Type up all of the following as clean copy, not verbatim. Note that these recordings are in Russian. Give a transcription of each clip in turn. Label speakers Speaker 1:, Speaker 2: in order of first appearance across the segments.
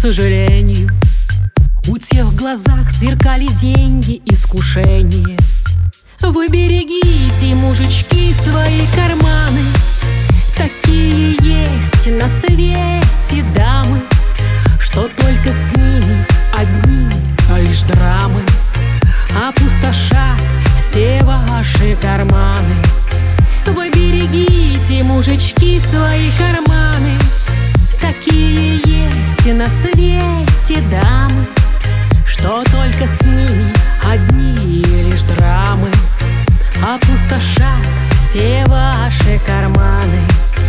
Speaker 1: сожалению, у тех в глазах сверкали деньги, искушения. Вы берегите, мужички, свои карманы. Такие есть на свете дамы, что только с ними одни лишь драмы опустошат все ваши карманы. Вы берегите, мужички, свои карманы. Такие есть на свете дамы, что только с ними одни лишь драмы опустошат все ваши карманы.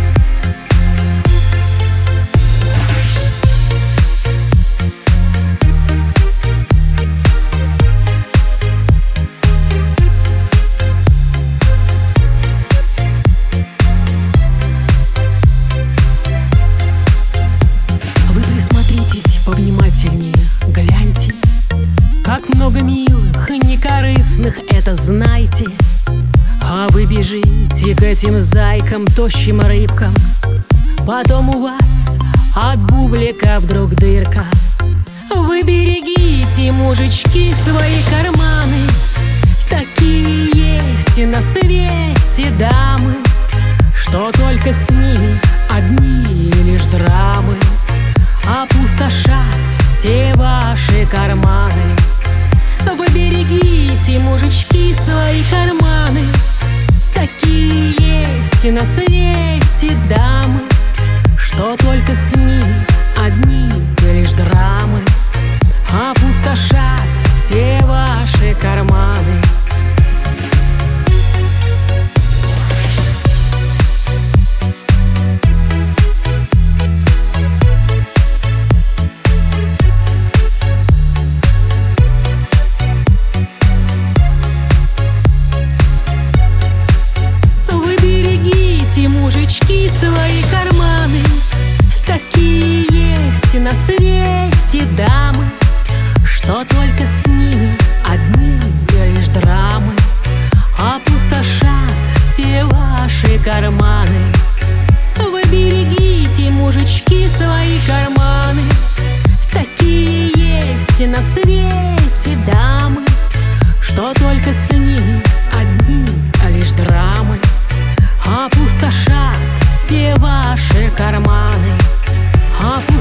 Speaker 1: Повнимательнее гляньте, как много милых, некорыстных, это знайте. А вы бежите к этим зайкам, тощим рыбкам, потом у вас от бублика вдруг дырка. Вы берегите, мужички, свои карманы. Такие есть на свете дамы, что только с ними одни лишь драмы опустошат все ваши карманы. Вы берегите, мужички, свои карманы. Такие есть на свете дамы, что только с ними одни лишь драмы опустошат все ваши карманы. Мужички, свои карманы. Такие есть на свете дамы, что только с ними одни лишь драмы опустошат все ваши карманы. Вы берегите, мужички, свои карманы. Такие есть на свете дамы, что только с ними одни лишь драмы опустошат все ваши карманы.